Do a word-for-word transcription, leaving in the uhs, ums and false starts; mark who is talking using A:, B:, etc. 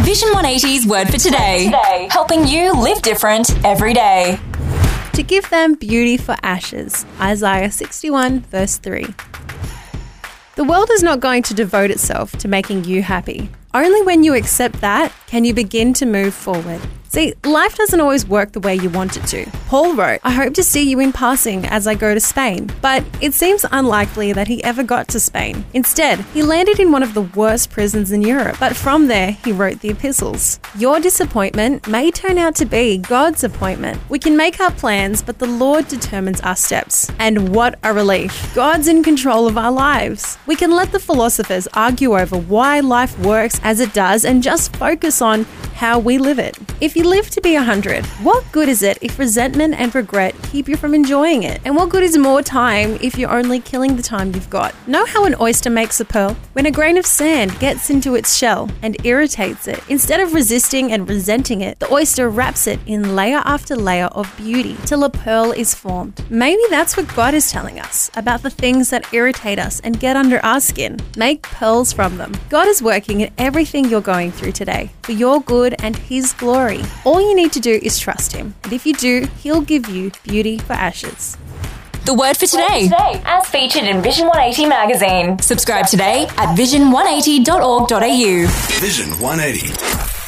A: Vision one eighty's Word for Today. Today. Helping you live different every day.
B: To give them beauty for ashes. Isaiah sixty-one verse three. The world is not going to devote itself to making you happy. Only when you accept that can you begin to move forward. See, life doesn't always work the way you want it to. Paul wrote, I hope to see you in passing as I go to Spain. But it seems unlikely that he ever got to Spain. Instead, he landed in one of the worst prisons in Europe. But from there, he wrote the epistles. Your disappointment may turn out to be God's appointment. We can make our plans, but the Lord determines our steps. And what a relief. God's in control of our lives. We can let the philosophers argue over why life works as it does and just focus on how we live it. If you live to be one hundred, what good is it if resentment and regret keep you from enjoying it? And what good is more time if you're only killing the time you've got? Know how an oyster makes a pearl? When a grain of sand gets into its shell and irritates it, instead of resisting and resenting it, the oyster wraps it in layer after layer of beauty till a pearl is formed. Maybe that's what God is telling us about the things that irritate us and get under our skin. Make pearls from them. God is working in everything you're going through today for your good and His glory. All you need to do is trust Him. And if you do, He'll give you beauty for ashes.
A: The Word for Today,
C: Word for today as featured in Vision one eighty magazine.
A: Subscribe today at vision one eighty dot org dot a u.
D: Vision one eighty.